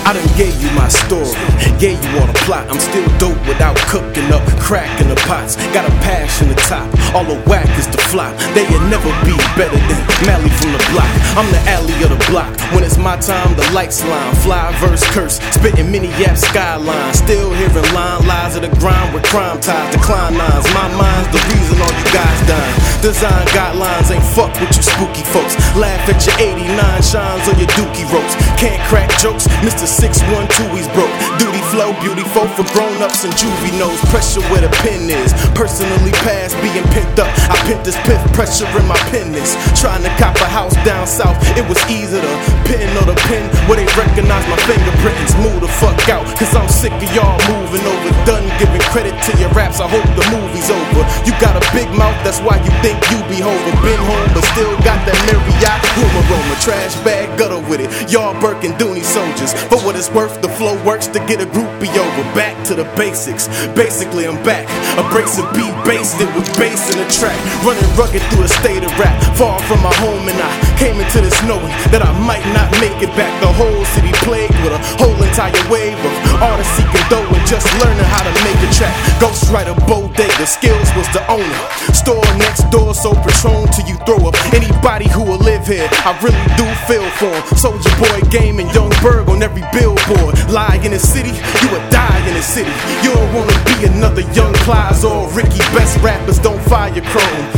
I done gave you my story, gave you all the plot. I'm still dope without cooking up crack in the pots. Got a passion to top, all the whack is the flop. They'll never be better than Mally from the block. I'm the alley of the block. When it's my time, the lights line. Fly verse curse, spitting mini yap skyline. Still hearing lies of the grind with crime ties, decline lines. My mind's the reason all you guys dying. Design guidelines ain't fuck with you spooky folks. Laugh at your 89 shines on your dookie ropes. Can't crack jokes, Mr. 612, he's broke. Duty flow, beautiful for grown-ups and juvie knows. Pressure where the pen is, personally past being picked up. I pinned this piff, pressure in my pen is. Trying to cop a house down south, it was easy to pin or the pen where they recognize my fingerprints. Move the fuck out, cause I'm sick of y'all moving over. Done giving credit to your raps, I hope the movie's over. You got a big mouth, that's why you think you be over. Been home, but still got that Marriott room aroma. Trash bag, gutter with it, y'all Birkin Dooney soldiers. For what it's worth, the flow works to get a groupie over. Back to the basics, basically I'm back. Abrasive beat based it with bass in the track. Running rugged through the state of rap. Far from my home and I came into this knowing that I might not make it back. The whole city plagued with a whole entire wave of artists seeking dough and just learning how to make a track. Ghostwriter Bodega, skills was the owner. Store next door, so Patron till you throw up. Anybody who will live here, I really do feel for him. Soldier Boy game and Young Berg on every billboard. Lie in the city, you would die in the city. You don't wanna be another Young Plies or Ricky. Best rappers don't fire chrome.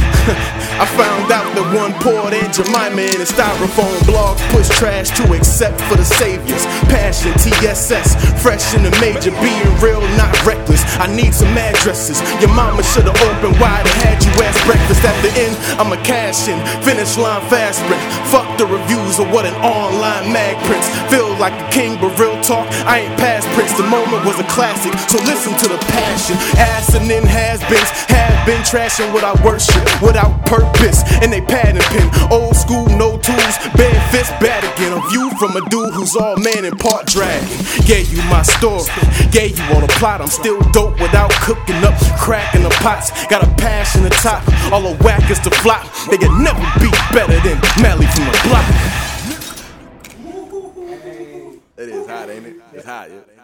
I found out that one poured Aunt Jemima in a styrofoam. Blogs push trash to accept for the saviors. Passion, TSS, fresh in the major. Being real, not reckless. I need some addresses. Your mama should've opened wide and had you ass breakfast. At the end, I'ma cash in. Finish line fast sprint. Fuck the reviews of what an online mag prints. Feel like a king, but real talk, I ain't past Prince. The moment was a classic, so listen to the passion. Assing in has-beens, have been trashing what I worship without purpose. And they pad and pen, old school, no tools, bare fists, bad again. A view from a dude who's all man and part dragon. Gave you my story, gave you all the plot. I'm still dope without cooking up crack in the pots. Got a passion to top, all the whack is the flop. They can never be better than Mally from the block. It is hot, ain't it? It's hot, yeah.